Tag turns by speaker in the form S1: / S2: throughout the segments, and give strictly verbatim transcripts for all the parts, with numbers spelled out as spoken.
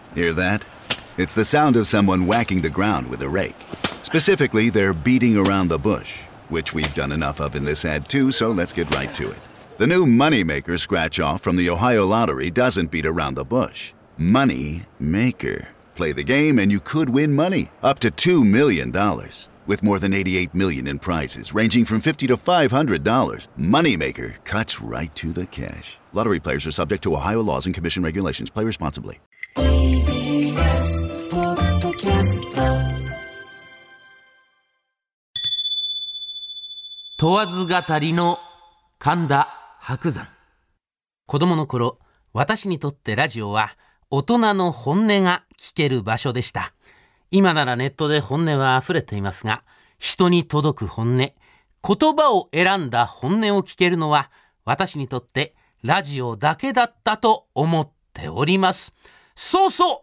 S1: Hear that? It's the sound of someone whacking the ground with a rake. Specifically, they're beating around the bush, which we've done enough of in this ad too, so let's get right to it. The new Moneymaker scratch-off from the Ohio Lottery doesn't beat around the bush. Moneymaker. Play the game and you could win money, up to two million dollars. With more than eighty-eight million dollars in prizes, ranging from fifty to five hundred dollars. Moneymaker cuts right to the cash. Lottery players are subject to Ohio laws and commission regulations. Play responsibly. ティービーエス ポッドキャスト
S2: 問わず語りの神田伯山。子供の頃、私にとってラジオは大人の本音が聞ける場所でした。今ならネットで本音は溢れていますが、人に届く本音、言葉を選んだ本音を聞けるのは私にとってラジオだけだったと思っております。そうそう、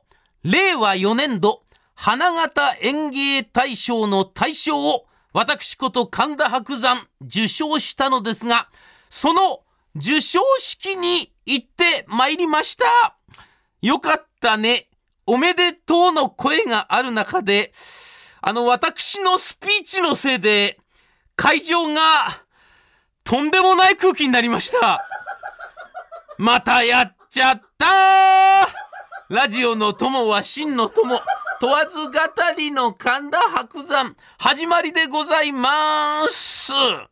S2: れいわよねんど花形演芸大賞の大賞を私こと神田伯山受賞したのですが、その受賞式に行ってまいりました。よかったね、おめでとうの声がある中で、あの私のスピーチのせいで会場がとんでもない空気になりました。またやっちゃったー。ラジオの友は真の友、問わず語りの神田伯山、始まりでございます。はい、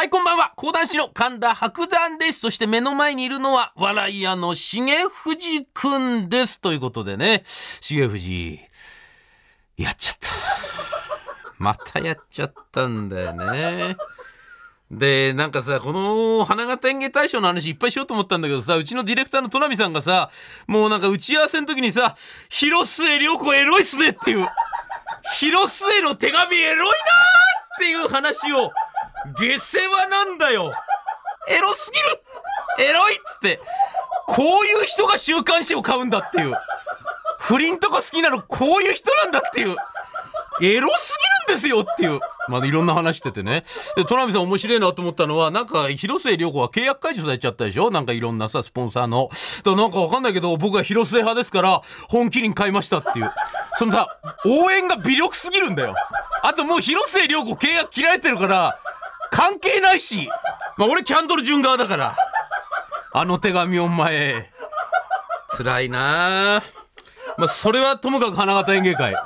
S2: こんばんは。講談師の神田伯山です。そして目の前にいるのは笑い屋の重藤くんです。ということでね、重藤やっちゃった。またやっちゃったんだよね。で、なんかさ、この花形演芸大賞の話いっぱいしようと思ったんだけどさ、うちのディレクターの戸波さんがさ、もうなんか打ち合わせの時にさ、広末涼子エロいっすねっていう、広末の手紙エロいなーっていう話を、下世話なんだよ。エロすぎる、エロいっつって、こういう人が週刊誌を買うんだっていう、不倫とか好きなのこういう人なんだっていう、エロすぎるんですよっていう、まあいろんな話しててね。で、戸波さん面白いなと思ったのは、なんか広末涼子は契約解除されちゃったでしょ。なんかいろんなさスポンサーの。だからなんかわかんないけど、僕は広末派ですから本麒麟買いましたっていう。そのさ、応援が微力すぎるんだよ。あともう広末涼子契約切られてるから関係ないし、まあ俺キャンドル順側だから。あの手紙お前辛いなあ。まあそれはともかく花形演芸会。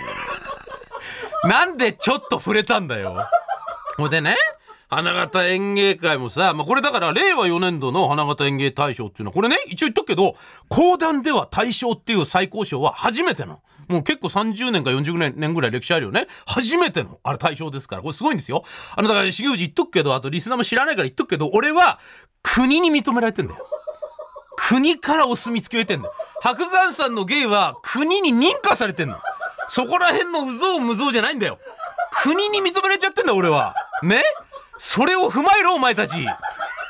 S2: なんでちょっと触れたんだよ。ほいでね、花形演芸会もさ、まあ、これだかられいわよねんどの花形演芸大賞っていうのは、これね、一応言っとくけど、講談では大賞っていう最高賞は初めての。もう結構さんじゅうねんかよんじゅうねんぐらい歴史あるよね。初めてのあれ大賞ですから、これすごいんですよ。あのだから重藤言っとくけど、あとリスナーも知らないから言っとくけど、俺は国に認められてんだよ。国からお墨付きを得てんだよ。伯山さんの芸は国に認可されてんの。そこら辺のうぞうむぞうじゃないんだよ。国に認められちゃってんだ俺は。ね、それを踏まえろお前たち。だ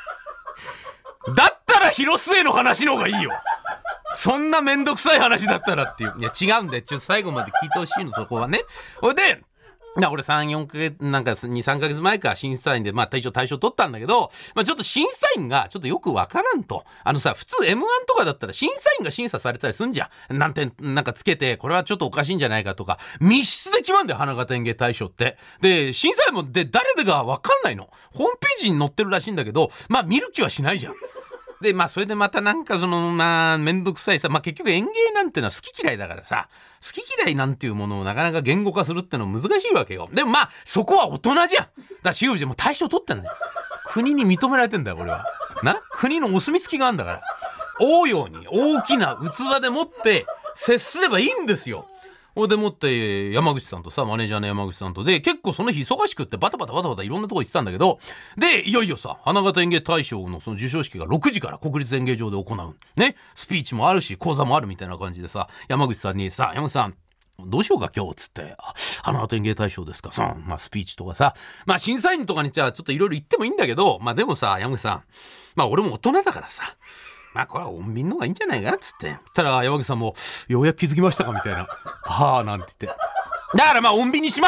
S2: ったら広末の話の方がいいよ。そんなめんどくさい話だったらっていう。いや違うんだよ。ちょっと最後まで聞いてほしいの、そこはね。ほいで俺さん、よんかげつ、なんかに、さんかげつまえか審査員で、まあ大賞大賞取ったんだけど、まあちょっと審査員がちょっとよくわからんと。あのさ、普通 エムワン とかだったら審査員が審査されたりすんじゃん。なんて、なんかつけて、これはちょっとおかしいんじゃないかとか、密室で決まるんだよ、花形演芸大賞って。で、審査員もで誰でかわかんないの。ホームページに載ってるらしいんだけど、まあ見る気はしないじゃん。で、まあそれでまたなんかその、まあめんどくさいさ、まあ結局演芸なんてのは好き嫌いだからさ、好き嫌いなんていうものをなかなか言語化するってのは難しいわけよ。でもまあそこは大人じゃん。だから重藤も大賞取ってんだよ。国に認められてんだよこれは。な、国のお墨付きがあるんだから。大ように大きな器でもって接すればいいんですよ。ほいでもって山口さんとさ、マネージャーの山口さんとで、結構その日忙しくってバタバタバタバタいろんなとこ行ってたんだけど、でいよいよさ、花形演芸大賞のその授賞式がろくじから国立演芸場で行うね、スピーチもあるし講座もあるみたいな感じでさ、山口さんにさ、山口さんどうしようか今日っつって、あ、花形演芸大賞ですか、さ、まあスピーチとかさ、まあ審査員とかにじゃあちょっといろいろ言ってもいいんだけど、まあでもさ山口さん、まあ俺も大人だからさ、まあこれは穏便の方がいいんじゃないかなっつって、たら山口さんもようやく気づきましたかみたいな、はあなんて言って、だからまあ穏便にしますっつっ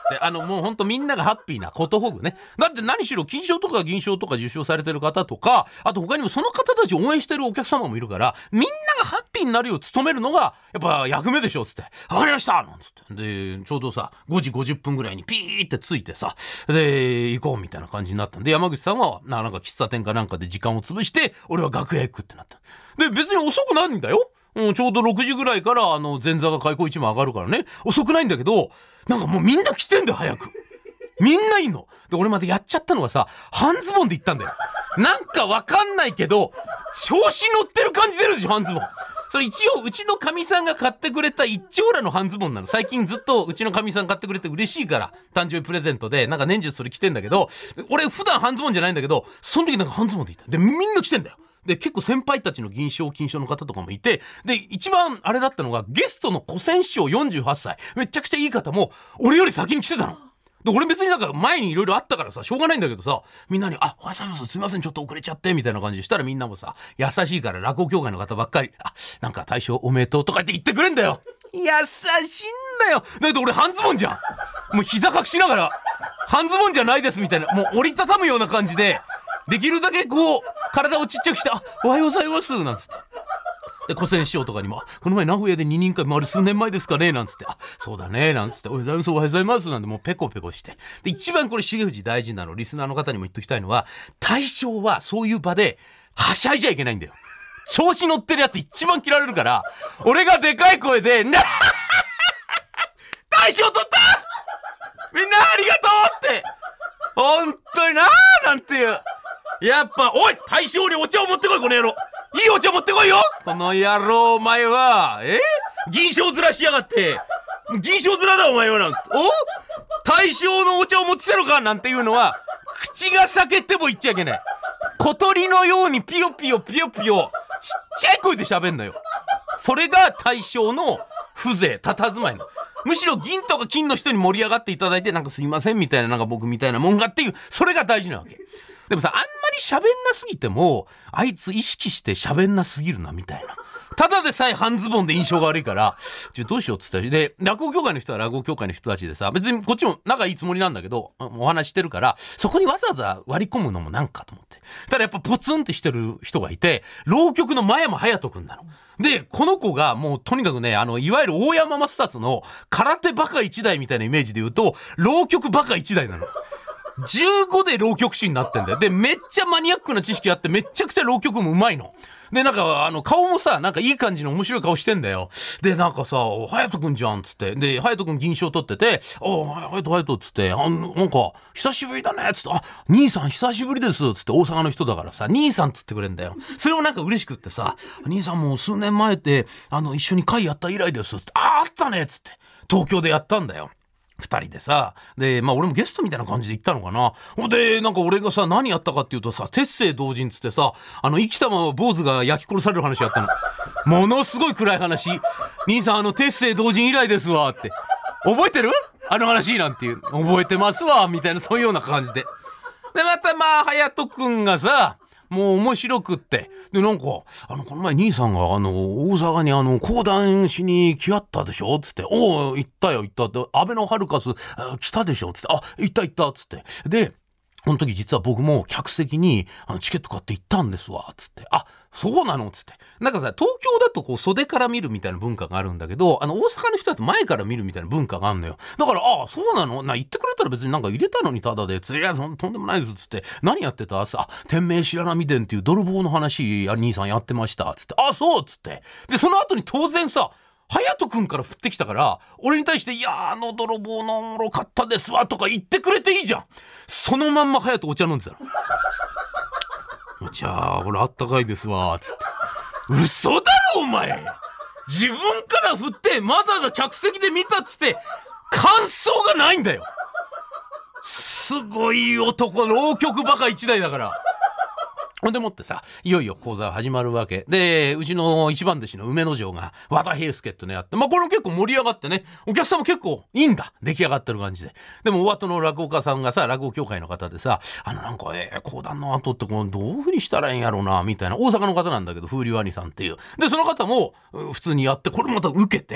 S2: ってあのもうほんとみんながハッピーなことほぐね。だって何しろ金賞とか銀賞とか受賞されてる方とか、あと他にもその方たちを応援してるお客様もいるから、みんながハッピーになるよう努めるのがやっぱ役目でしょっつって、わかりましたなんつって、でちょうどさごじごじゅっぷんぐらいにピーってついてさ、で行こうみたいな感じになったんで、山口さんはなんか喫茶店かなんかで時間を潰して、俺は楽屋へ行くってなった。で別に遅くないんだよ、うん、ちょうどろくじぐらいからあの前座が開口一番上がるからね、遅くないんだけど、なんかもうみんな来てんだよ早く。みんないんので、俺までやっちゃったのがさ、半ズボンで行ったんだよ。なんかわかんないけど調子乗ってる感じ出るでしょ半ズボン。それ一応うちのかみさんが買ってくれた一丁羅の半ズボンなの。最近ずっとうちのかみさん買ってくれて嬉しいから誕生日プレゼントでなんか年中それ着てんだけど、俺普段半ズボンじゃないんだけど、その時なんか半ズボンで行った。でみんな来てんだよ。で結構先輩たちの銀賞金賞の方とかもいて、で一番あれだったのがゲストの古仙師匠よんじゅうはっさい、めちゃくちゃいい方も俺より先に来てたの。で俺別になんか前にいろいろあったからさしょうがないんだけどさ、みんなにあおはようございますすいませんちょっと遅れちゃってみたいな感じでしたら、みんなもさ優しいから落語協会の方ばっかり、あなんか大賞おめでとうとかって言ってくれんだよ。優しいんだよ。だけど俺半ズボンじゃん、もう膝隠しながら半ズボンじゃないですみたいな、もう折りたたむような感じでできるだけこう体をちっちゃくして、あおはようございますなんつって、で古仙師匠とかにもこの前名古屋で二人会回る数年前ですかねなんつって、あそうだねなんつって、おはようございますおはようございますなんてもうペコペコして、で一番これ重藤大事なの、リスナーの方にも言っときたいのは、大賞はそういう場ではしゃいじゃいけないんだよ。調子乗ってるやつ一番嫌われるから、俺がでかい声でな大賞取ったみんなありがとうって本当になーなんていう、やっぱおい大将にお茶を持ってこいこの野郎、いいお茶持ってこいよこの野郎お前はえ銀賞面しやがって、銀賞面だお前はなんて、お大将のお茶を持ってきたのかなんていうのは口が裂けても言っちゃいけない。小鳥のようにピヨピヨピヨピヨちっちゃい声で喋んのよ。それが大将の風情佇まいの。むしろ銀とか金の人に盛り上がっていただいて、なんかすいませんみたいな、なんか僕みたいなもんがっていう、それが大事なわけ。でもさ、あんまり喋んなすぎてもあいつ意識して喋んなすぎるなみたいな、ただでさえ半ズボンで印象が悪いから、ちょどうしようっつったら、で落語協会の人は落語協会の人たちでさ、別にこっちも仲いいつもりなんだけどお話してるから、そこにわざわざ割り込むのもなんかと思って、ただやっぱポツンってしてる人がいて、浪曲の前山隼人くんなので、この子がもうとにかくね、あのいわゆる大山マスターズの空手バカ一代みたいなイメージで言うと、浪曲バカ一代なの。じゅうごで浪曲師になってんだよ。でめっちゃマニアックな知識あって、めっちゃくちゃ浪曲もうまいので、なんかあの顔もさ、なんかいい感じの面白い顔してんだよ。でなんかさ隼人くんじゃんっつって、で隼人くん銀賞取ってて、お隼人隼人っつって、あなんか久しぶりだねっつって、あ兄さん久しぶりですっつって、大阪の人だからさ兄さんっつってくれんだよ。それもなんか嬉しくってさ、兄さんもう数年前ってあの一緒に会やった以来ですっつって、ああったねっつって東京でやったんだよ二人でさ。でまあ俺もゲストみたいな感じで行ったのかな。ほんでなんか俺がさ何やったかっていうとさ、鉄星同人っつってさ、あの生きたまま坊主が焼き殺される話やったの。ものすごい暗い話。兄さんあの鉄星同人以来ですわって、覚えてるあの話なんていう、覚えてますわみたいな、そういうような感じで。でまたまあ隼人くんがさもう面白くって、でなんかあのこの前兄さんがあの大阪にあの講談しに来やったでしょっつって、おお行ったよ行ったって、アベノハルカス来たでしょっつって、あ行った行ったっつって、でこの時実は僕も客席にあのチケット買って行ったんですわっつって、あそうなのっつって、なんかさ東京だとこう袖から見るみたいな文化があるんだけど、あの大阪の人だと前から見るみたいな文化があるのよ。だからあそうなのな、言ってくれたら別になんか入れたのにタダでつ、いやそんとんでもないですっつって、何やってたあ天明白波伝っていう泥棒の話兄さんやってましたっつって、あそうっつって、でその後に当然さ隼人くんから降ってきたから、俺に対していやあの泥棒のおもろかったですわとか言ってくれていいじゃん。そのまんま隼人お茶飲んでたの。お茶ほらあったかいですわつって、嘘だろお前、自分から振ってわざわざ客席で見たっつって感想がないんだよ。すごい男、浪曲バカ一代だから。ほんでもってさ、いよいよ講座が始まるわけで、うちの一番弟子の梅之丞が和田平介ってのやって、まあこれも結構盛り上がってね、お客さんも結構いいんだ、出来上がってる感じで。でもお後の落語家さんがさ、落語協会の方でさ、あのなんかえー、講談の後ってこのどういう風にしたらいいんやろうなみたいな、大阪の方なんだけど風流兄さんっていう、でその方も普通にやって、これまた受けて、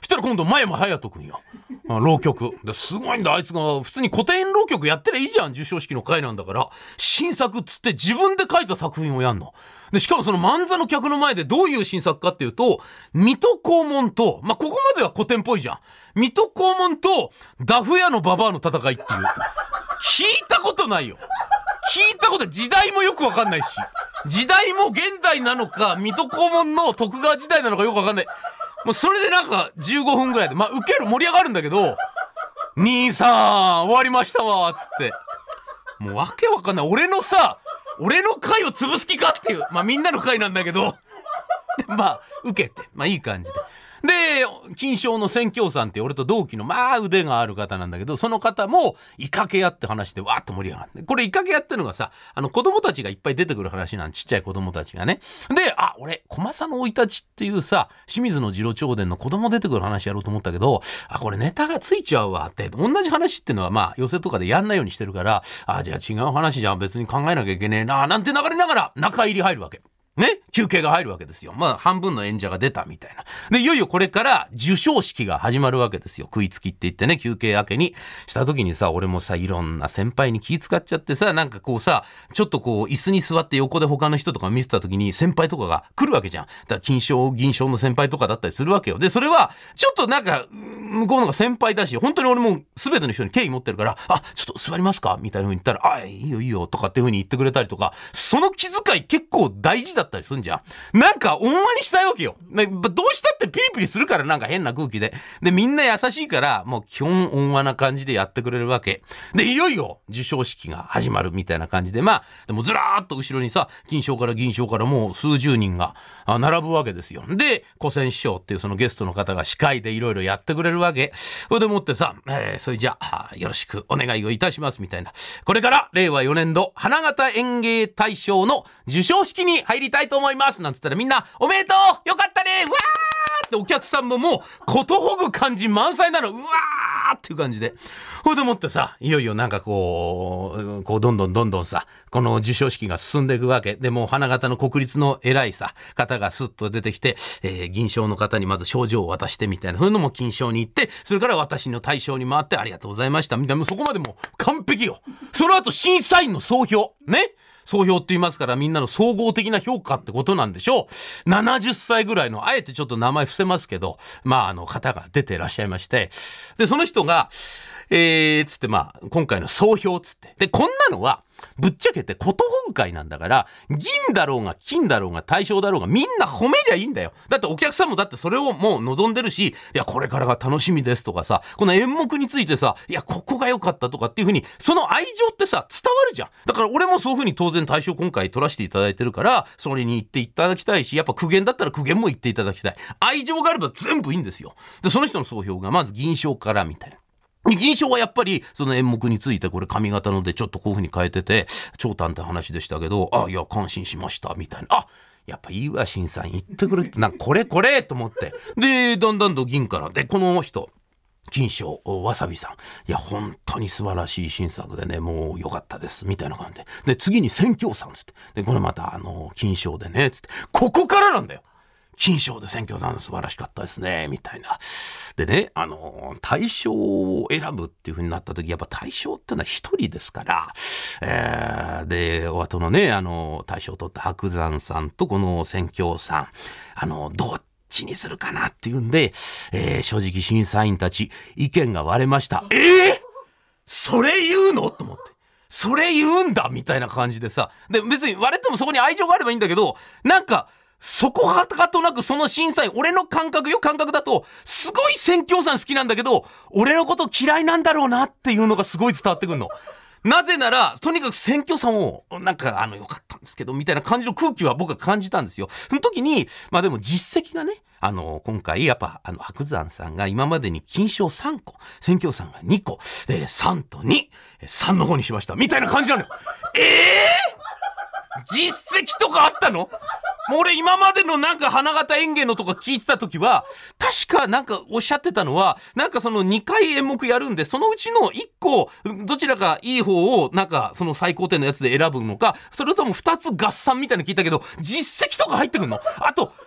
S2: したら今度真山隼人君よ、浪曲ですごいんだ。あいつが普通に古典浪曲やってりゃいいじゃん。授賞式の会なんだから。新作っつって自分で書いた作品をやんので、しかもその漫才の客の前でどういう新作かっていうと、水戸黄門と、まあ、ここまでは古典っぽいじゃん。水戸黄門とダフ屋のババアの戦いっていう、聞いたことないよ。聞いたこと、時代もよくわかんないし、時代も現代なのか水戸黄門の徳川時代なのかよくわかんない。もうそれでなんかじゅうごふんぐらいで、まあ受ける、盛り上がるんだけど、兄さん終わりましたわつって、もうわけわかんない。俺のさ、俺の回を潰す気かっていう、まあみんなの回なんだけどまあ受けて、まあいい感じで、で金賞の宣教さんって俺と同期のまあ腕がある方なんだけど、その方もイカケやって話でわーっと盛り上がって、これイカケやってるのがさ、あの子供たちがいっぱい出てくる話なん、ちっちゃい子供たちがね。で、あ、俺小政の生い立ちっていうさ、清水の次郎長伝の子供出てくる話やろうと思ったけど、あ、これネタがついちゃうわって、同じ話っていうのはまあ寄席とかでやんないようにしてるから、あ、じゃあ違う話じゃ別に考えなきゃいけねえななんて流れながら中入り入るわけね、休憩が入るわけですよ。まあ半分の演者が出たみたいな。で、いよいよこれから授賞式が始まるわけですよ。食いつきって言ってね、休憩明けにした時にさ、俺もさ、いろんな先輩に気遣っちゃってさ、なんかこうさ、ちょっとこう椅子に座って横で他の人とか見てた時に先輩とかが来るわけじゃん。だから金賞銀賞の先輩とかだったりするわけよ。で、それはちょっとなんか向こうのが先輩だし、本当に俺も全ての人に敬意持ってるから、あ、ちょっと座りますかみたいな風に言ったら、あ、いいよいいよとかっていう風に言ってくれたりとか、その気遣い結構大事だったりするんじゃん。なんか温和にしたいわけよ。どうしたってピリピリするから、なんか変な空気で。で、みんな優しいから、もう基本温和な感じでやってくれるわけ。で、いよいよ授賞式が始まるみたいな感じで、まあ、でもずらーっと後ろにさ、金賞から銀賞からもう数十人が並ぶわけですよ。で、古仙師匠っていうそのゲストの方が司会でいろいろやってくれるわけ。それでもってさ、えー、それじゃあ、よろしくお願いをいたしますみたいな。これから令和よねん度花形演芸大賞の授賞式に入りたいと思いますなんつったら、みんなおめでとうよかったねうわーってお客さんももうことほぐ感じ満載なの。うわーっていう感じで、ほいでもってさ、いよいよなんかこうこうどんどんどんどんさ、この授賞式が進んでいくわけで、もう花形の国立の偉いさ方がスッと出てきて、えー、銀賞の方にまず賞状を渡してみたいな、そういうのも金賞に行って、それから私の大賞に回ってありがとうございましたみたいな、そこまでもう完璧よ。その後審査員の総評ね、総評って言いますから、みんなの総合的な評価ってことなんでしょう。ななじゅっさいぐらいの、あえてちょっと名前伏せますけど、まああの方が出ていらっしゃいまして、でその人がえーつってまあ今回の総評つって、でこんなのはぶっちゃけてことほぐ会なんだから、銀だろうが金だろうが大賞だろうがみんな褒めりゃいいんだよ。だってお客さんもだってそれをもう望んでるし、いやこれからが楽しみですとかさ、この演目についてさ、いやここが良かったとかっていう風に、その愛情ってさ伝わるじゃん。だから俺もそういう風に当然大賞今回取らせていただいてるから、それに言っていただきたいし、やっぱ苦言だったら苦言も言っていただきたい。愛情があれば全部いいんですよ。でその人の総評がまず銀賞からみたいな。銀賞はやっぱりその演目について、これ髪型のでちょっとこういう風に変えてて長短って話でしたけど、あ、いや感心しましたみたいな、あ、やっぱいいわ審査員言ってくるって、なんかこれこれと思って、でだんだんと銀からで、この人金賞わさびさん、いや本当に素晴らしい新作でね、もう良かったですみたいな感じで、で次に宣教さんつって、でこれまたあの金賞でねつって、ここからなんだよ。金賞で宣教さん素晴らしかったですねみたいな。でね、あの大賞を選ぶっていう風になった時、やっぱ大賞ってのは一人ですから、えー、でお後のね、あの大賞を取った伯山さんとこの宣教さん、あのどっちにするかなっていうんで、えー、正直審査員たち意見が割れました。えー、それ言うのと思って、それ言うんだみたいな感じでさ、で別に割れてもそこに愛情があればいいんだけど、なんかそこはかとなくその審査員、俺の感覚よ、感覚だとすごい宣教さん好きなんだけど、俺のこと嫌いなんだろうなっていうのがすごい伝わってくるの。なぜならとにかく選挙さんをなんかあの良かったんですけどみたいな感じの空気は僕は感じたんですよ。その時にまあでも実績がね、あの今回やっぱあの伯山さんが今までに金賞さんこ、選挙さんがにこでさんとに、さんの方にしましたみたいな感じなのよ。えー、実績とかあったの？もう俺今までのなんか花形演芸のとか聞いてた時は、確かなんかおっしゃってたのは、なんかそのにかい演目やるんで、そのうちのいっこどちらかいい方をなんかその最高点のやつで選ぶのか、それともふたつ合算みたいなの聞いたけど、実績とか入ってくるの？あと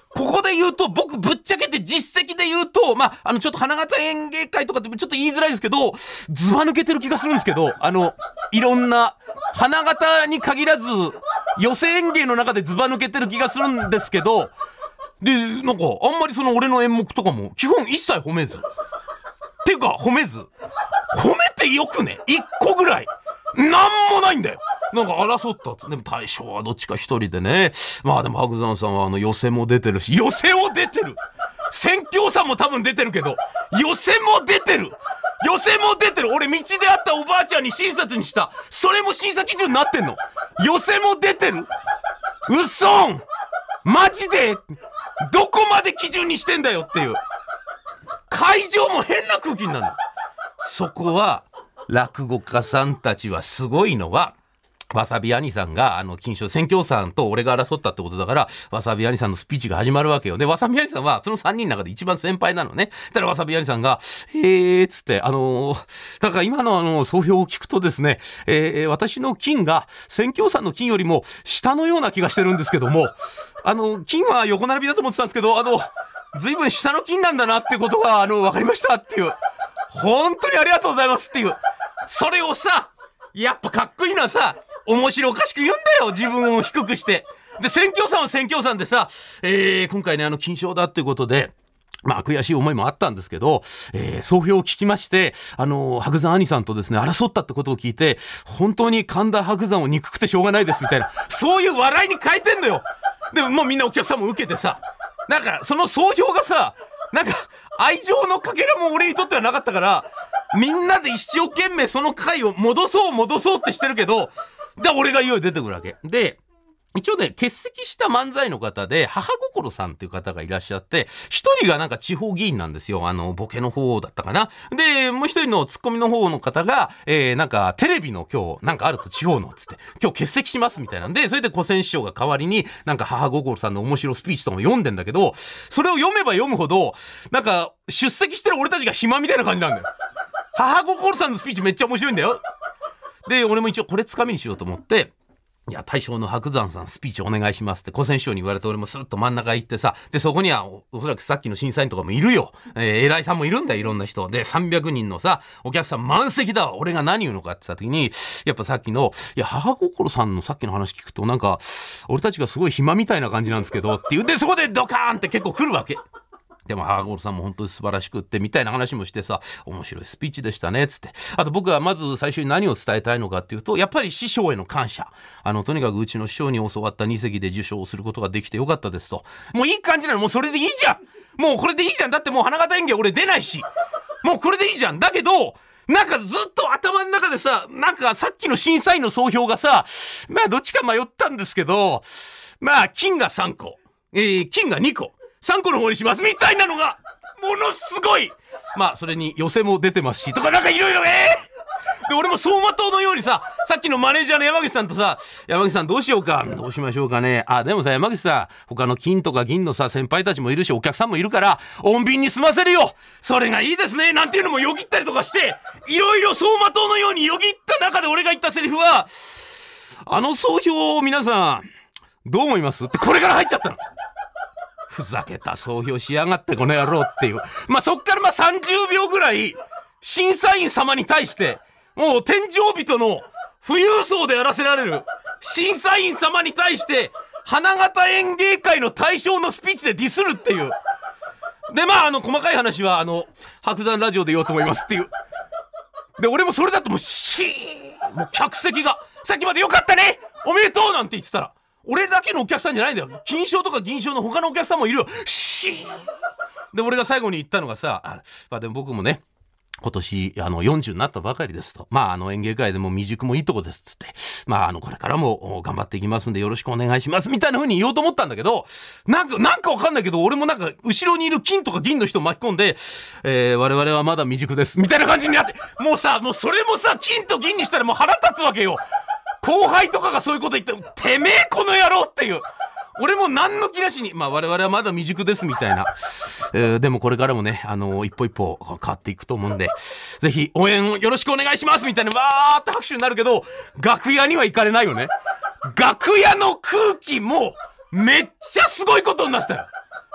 S2: ここで言うと、僕ぶっちゃけて実績で言うと、まあ、あのちょっと花形演芸会とかってちょっと言いづらいですけど、ずば抜けてる気がするんですけど、あのいろんな花形に限らず寄席演芸の中でずば抜けてる気がするんですけど、でなんかあんまりその俺の演目とかも基本一切褒めずっていうか褒めず褒めてよくね一個ぐらいなんもないんだよ。なんか争った。でも大将はどっちか一人でね。まあでも白山さんはあの寄席も出てるし、寄席も出てる。宣教さんも多分出てるけど、寄席も出てる。寄席も出てる。俺道で会ったおばあちゃんに親切にした。それも審査基準になってんの。寄席も出てる。うそん。マジでどこまで基準にしてんだよっていう。会場も変な空気になるの。そこは落語家さんたちはすごいのは、わさび兄さんがあの金賞宣教さんと俺が争ったってことだから、わさび兄さんのスピーチが始まるわけよ。でわさび兄さんはそのさんにんの中で一番先輩なのね。だからわさび兄さんがへーっつって、あのー、だから今のあの総評を聞くとですね、えー、私の金が宣教さんの金よりも下のような気がしてるんですけども、あの金は横並びだと思ってたんですけど、あのずいぶん下の金なんだなっていうことがあの分かりましたっていう、本当にありがとうございますっていう、それをさ、やっぱかっこいいのはさ、面白おかしく言うんだよ、自分を低くして。で宣教さんは宣教さんでさ、えー、今回ねあの金賞だっていうことで、まあ悔しい思いもあったんですけど、えー、総評を聞きまして、あの白山兄さんとですね争ったってことを聞いて、本当に神田伯山を憎くてしょうがないですみたいな、そういう笑いに変えてんだよ。でももうみんなお客さんも受けてさ、なんかその総評がさ、なんか愛情のかけらも俺にとってはなかったから、みんなで一生懸命その回を戻そう戻そうってしてるけど、で俺がいよいよ出てくるわけで、一応ね欠席した漫才の方で母心さんっていう方がいらっしゃって、一人がなんか地方議員なんですよ。あのボケの方だったかな。でもう一人のツッコミの方の方が、えー、なんかテレビの今日なんかあると地方のっつって今日欠席しますみたいなんで、それで古仙師匠が代わりになんか母心さんの面白スピーチとかも読んでんだけど、それを読めば読むほどなんか出席してる俺たちが暇みたいな感じなんだよ。母心さんのスピーチめっちゃ面白いんだよ。で俺も一応これつかみにしようと思って、いや大将の白山さんスピーチお願いしますって古仙師匠に言われて、俺もスッと真ん中行ってさ、でそこには お, おそらくさっきの審査員とかもいるよ、えー、偉いさんもいるんだよ、いろんな人でさんびゃくにんのさお客さん満席だわ。俺が何言うのかって言った時に、やっぱさっきのいや母心さんのさっきの話聞くとなんか俺たちがすごい暇みたいな感じなんですけどっていう、でそこでドカーンって結構来るわけ。でも母心さんも本当に素晴らしくってみたいな話もしてさ、面白いスピーチでしたねっつって、あと僕はまず最初に何を伝えたいのかっていうと、やっぱり師匠への感謝。あのとにかくうちの師匠に教わったに席で受賞することができてよかったですと。もういい感じなの、もうそれでいいじゃん、もうこれでいいじゃん。だってもう花形演芸俺出ないし、もうこれでいいじゃん。だけどなんかずっと頭の中でさ、なんかさっきの審査員の総評がさ、まあどっちか迷ったんですけど、まあ金がさんこ、えー、金がにこ、さんこの方にしますみたいなのがものすごい、まあそれに寄席も出てますしとかなんかいろいろ、えー、で俺も走馬灯のようにさ、さっきのマネージャーの山口さんとさ、山口さんどうしようかどうしましょうかね、あでもさ山口さん他の金とか銀のさ先輩たちもいるしお客さんもいるから穏便に済ませるよ、それがいいですねなんていうのもよぎったりとかして、いろいろ走馬灯のようによぎった中で俺が言ったセリフは、あの総評皆さんどう思いますってこれから入っちゃったの。ふざけた総評しやがってこの野郎っていう、まあそっからまあさんじゅうびょうぐらい審査員様に対してもう天井人の富裕層でやらせられる審査員様に対して花形演芸会の対象のスピーチでディスるっていう。でまああの細かい話はあの白山ラジオで言おうと思いますっていう。で俺もそれだともうシーン、もう客席がさっきまでよかったねおめでとうなんて言ってたら、俺だけのお客さんじゃないんだよ、金賞とか銀賞の他のお客さんもいるよ。シーンで俺が最後に言ったのがさ、あ、まあ、でも僕もね今年あのよんじゅうになったばかりですと、まああの演芸界でも未熟もいいとこですっつって、まああのこれからも頑張っていきますんでよろしくお願いしますみたいな風に言おうと思ったんだけど、なんかなんかわかんないけど俺もなんか後ろにいる金とか銀の人を巻き込んで、えー、我々はまだ未熟ですみたいな感じになって、もうさもうそれもさ金と銀にしたらもう腹立つわけよ。後輩とかがそういうこと言ってもてめえこの野郎っていう、俺も何の気なしに、まあ我々はまだ未熟ですみたいな、えー、でもこれからもねあの一歩一歩変わっていくと思うんでぜひ応援よろしくお願いしますみたいなわーって拍手になるけど、楽屋には行かれないよね。楽屋の空気もめっちゃすごいことになってたよ。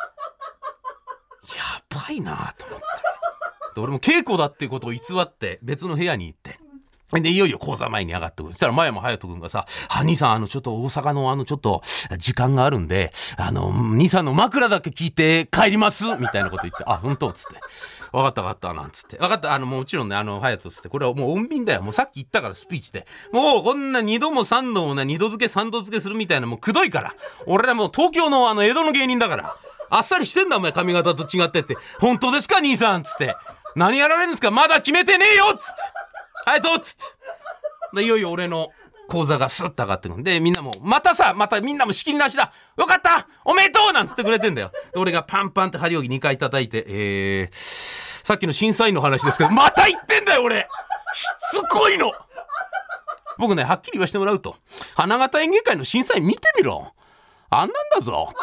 S2: いなと思ってで俺も稽古だっていうことを偽って別の部屋に行ってでいよいよ講座前に上がってくる。そしたら前も隼人君がさ「兄さんあのちょっと大阪のあのちょっと時間があるんであの兄さんの枕だけ聞いて帰ります」みたいなこと言って「あ本当」っつって「分かった分かった」なんつって「分かったあのもちろんねあの隼人」っつってこれはもう穏便だよもうさっき言ったからスピーチでもうこんな二度も三度もね二度漬け三度漬けするみたいなもうくどいから俺らもう東京のあの江戸の芸人だからあっさりしてんだお前髪型と違ってって本当ですか兄さんっつって何やられるんですかまだ決めてねえよっつってはいどうっつってでいよいよ俺の講座がスッと上がってくるんでみんなもまたさまたみんなも仕切りなしだよかったおめでとうなんつってくれてんだよで俺がパンパンって張り置きにかい叩いてえー、さっきの審査員の話ですけどまた言ってんだよ俺しつこいの僕ねはっきり言わせてもらうと花形演芸会の審査員見てみろあんなんだぞ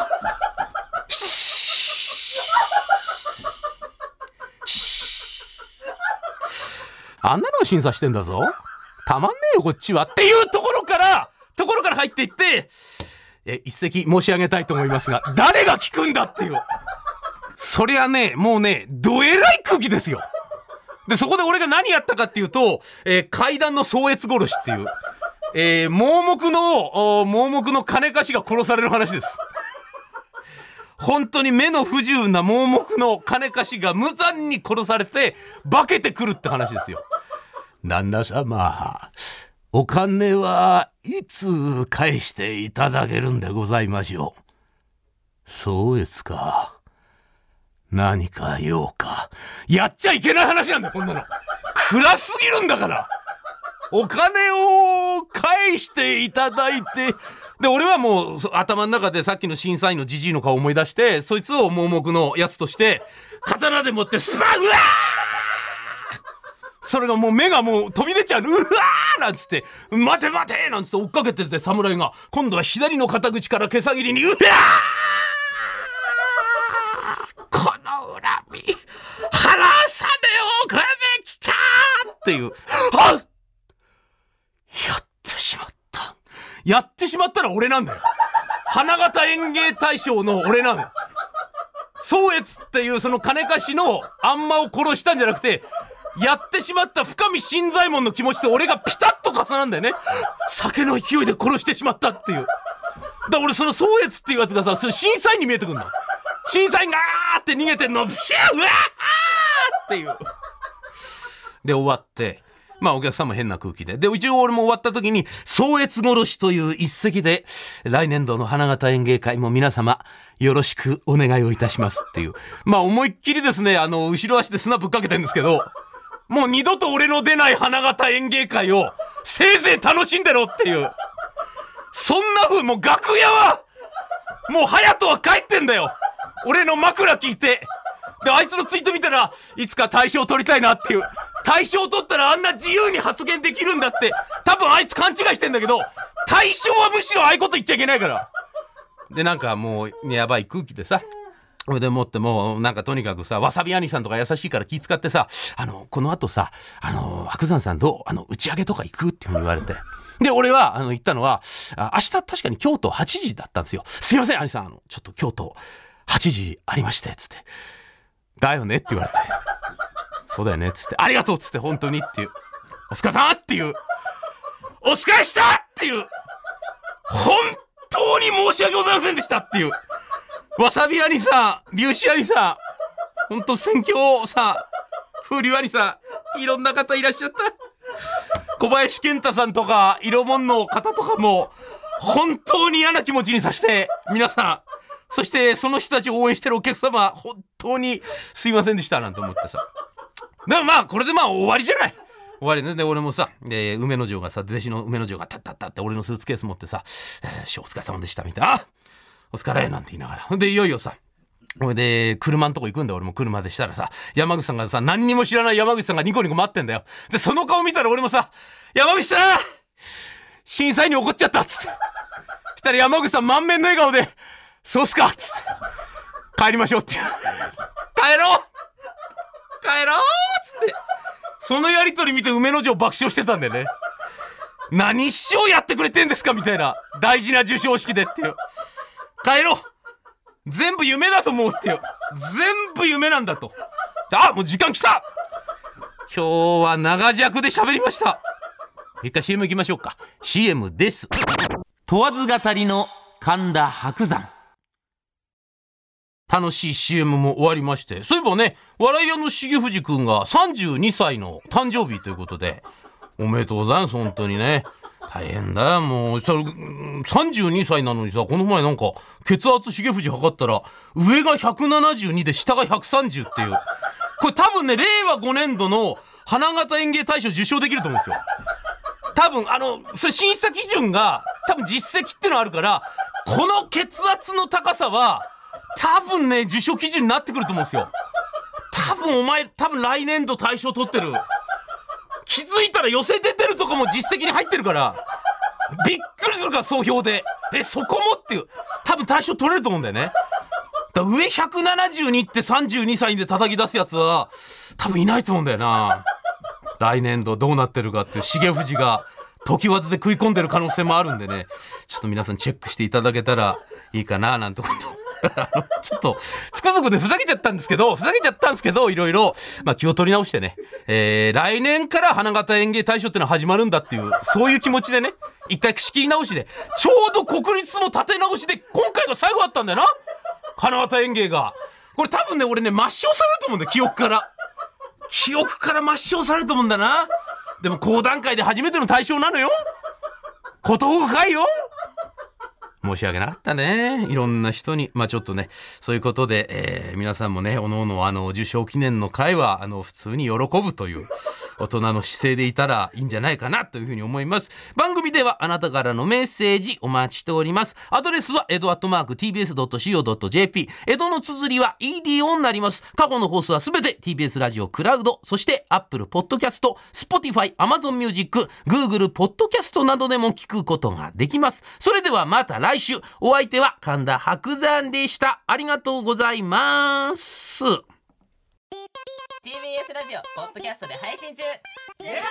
S2: あんなのが審査してんだぞたまんねえよこっちはっていうところからところから入っていってえ一席申し上げたいと思いますが誰が聞くんだっていうそりゃねもうねどえらい空気ですよでそこで俺が何やったかっていうと、えー、階段の宗越殺しっていう、えー、盲目の盲目の金貸しが殺される話です本当に目の不自由な盲目の金貸しが無残に殺されて化けてくるって話ですよ旦那様お金はいつ返していただけるんでございましょうそうですか何か用かやっちゃいけない話なんだよこんなの暗すぎるんだからお金を返していただいてで俺はもう頭の中でさっきの審査員のジジイの顔を思い出してそいつを盲目のやつとして刀で持ってスパーうわーそれがもう目がもう飛び出ちゃううわーなんつって待て待てなんつって追っかけてて侍が今度は左の肩口から毛先にうわーこの恨み晴らさでおくべきかっていうはっやってしまったやってしまったら俺なんだよ花形演芸大賞の俺なの宗越っていうその金貸しのあんまを殺したんじゃなくてやってしまった深見新左衛門の気持ちと俺がピタッと重なんだよね酒の勢いで殺してしまったっていうだから俺その宗越っていうやつがさそれ審査員に見えてくるんだ審査員がーって逃げてんのプシューうわーっていうで終わってまあお客さんも変な空気でで一応俺も終わった時に宗越殺しという一席で来年度の花形演芸会も皆様よろしくお願いをいたしますっていうまあ思いっきりですねあの後ろ足で砂ぶっかけてるんですけどもう二度と俺の出ない花形演芸会をせいぜい楽しんでろっていうそんな風もう楽屋はもう隼人は帰ってんだよ俺の枕聞いてであいつのツイート見たらいつか大賞取りたいなっていう大賞取ったらあんな自由に発言できるんだって多分あいつ勘違いしてんだけど大賞はむしろああいうこと言っちゃいけないからでなんかもうやばい空気でさそれでもってもうなんかとにかくさわさび兄さんとか優しいから気遣ってさあのこの後さあの白山さんどうあの打ち上げとか行くっていう風に言われてで俺はあの言ったのはあ明日確かに京都はちじだったんですよすいません兄さんあのちょっと京都はちじありましてつってだよねって言われてそうだよねっつってありがとうっつって本当にっていうお疲れさんっていうお疲れしたっていう本当に申し訳ございませんでしたっていうわさび兄さん粒子兄さん本当選挙さ風流兄さんいろんな方いらっしゃった小林健太さんとか色物の方とかも本当に嫌な気持ちにさせて皆さんそしてその人たちを応援してるお客様本当にすいませんでしたなんて思ってさでもまあこれでまあ終わりじゃない終わりねで俺もさで梅之丞がさ弟子の梅之丞がタッタッタって俺のスーツケース持ってさ「えー、師匠お疲れ様でした」みたいな「あお疲れ」なんて言いながらでいよいよさ俺で車のとこ行くんだよ俺も車でしたらさ山口さんがさ何にも知らない山口さんがニコニコ待ってんだよでその顔見たら俺もさ「山口さん審査員に怒っちゃった」っつってしたら山口さん満面の笑顔で「そうっすか」っつって「帰りましょう」って帰ろう帰ろうっつってそのやりとり見て梅之丞爆笑してたんだよね何師匠やってくれてんですかみたいな大事な授賞式でっていう帰ろう全部夢だと思うっていう全部夢なんだと。あ、もう時間きた。今日は長尺で喋りました。一回 シーエム 行きましょうか。 シーエム です。問わず語りの神田伯山。楽しい シーエム も終わりまして、そういえばね、笑い屋の重藤くんがさんじゅうにさいの誕生日ということで、おめでとうございます。本当にね、大変だよ。もうさんじゅうにさいなのにさ、この前なんか血圧重藤測ったら上がひゃくななじゅうにで下がひゃくさんじゅうっていう、これ多分ね、れいわごねんどの花形演芸大賞受賞できると思うんですよ。多分あのそれ審査基準が多分実績ってのあるから、この血圧の高さは多分ね受賞基準になってくると思うんですよ。多分お前多分来年度大賞取ってる。気づいたら寄せ出てるとこも実績に入ってるから、びっくりするから総評で、えそこもっていう、多分大賞取れると思うんだよね。だ上ひゃくななじゅうにってさんじゅうにさいで叩き出すやつは多分いないと思うんだよな。来年度どうなってるかっていう、重藤が時わずで食い込んでる可能性もあるんでね、ちょっと皆さんチェックしていただけたらいいかななんてことちょっとつくづくでふざけちゃったんですけどふざけちゃったんですけどいろいろ、まあ、気を取り直してね、えー、来年から花形演芸大賞ってのは始まるんだっていう、そういう気持ちでね、一回仕切り直しで、ちょうど国立の立て直しで今回が最後だったんだよな、花形演芸が。これ多分ね、俺ね抹消されると思うんだよ、記憶から記憶から抹消されると思うんだな。でも講談会で初めての大賞なのよ。こと深いよ。申し訳なかったね、いろんな人に。まあちょっとね、そういうことで、えー、皆さんもね、おのおのあの受賞記念の会はあの普通に喜ぶという大人の姿勢でいたらいいんじゃないかなというふうに思います。番組ではあなたからのメッセージお待ちしております。アドレスは江戸アットマーク ティービーエスドットシーオードットジェーピー、 江戸の綴りは イーディーオー になります。過去の放送はすべて ティービーエス ラジオクラウド、そして Apple Podcast、 Spotify、 Amazon Music、 Google Podcast などでも聞くことができます。それではまた来週。お相手は神田伯山でした。ありがとうございます。
S3: ティービーエス ラジオポッドキャストで配信中。ゼロプリラジオ聞く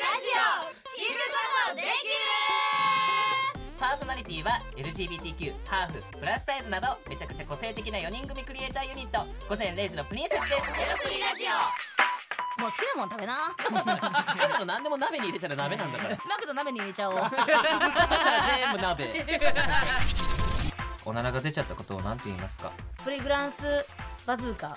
S3: ことできる。パーソナリティは エルジービーティーキュー、ハーフ、プラスサイズなどめちゃくちゃ個性的なよにん組クリエイターユニット午前れいじのプリンセスです。ゼロプリラジオ、
S4: もう好きなもん食べな。
S3: 好きなの何でも鍋に入れたら鍋なんだから。
S4: マクド鍋に入れちゃおう。
S3: そしたら全部鍋。おならが出ちゃったことを何て言いますか？
S4: プリグランスバズーカ。
S3: ち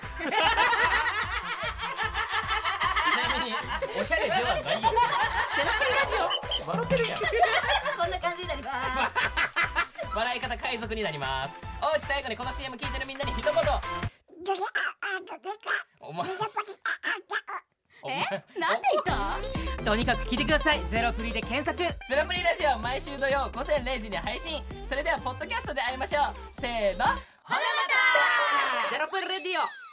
S3: なみにおしゃれではないよ。ゼロプリラジオ笑ってるやん。
S4: こんな感じになります。
S3: 笑い方海賊になります。おうち最後にこの シーエム 聞いてるみんなに一言。お前
S4: え、なんで言った？
S5: とにかく聞いてください。ゼロプリで検索。
S3: ゼロプリラジオ毎週土曜午前れいじに配信。それではポッドキャストで会いましょう。せーの、ほなまた。
S5: ゼロプリレディオ。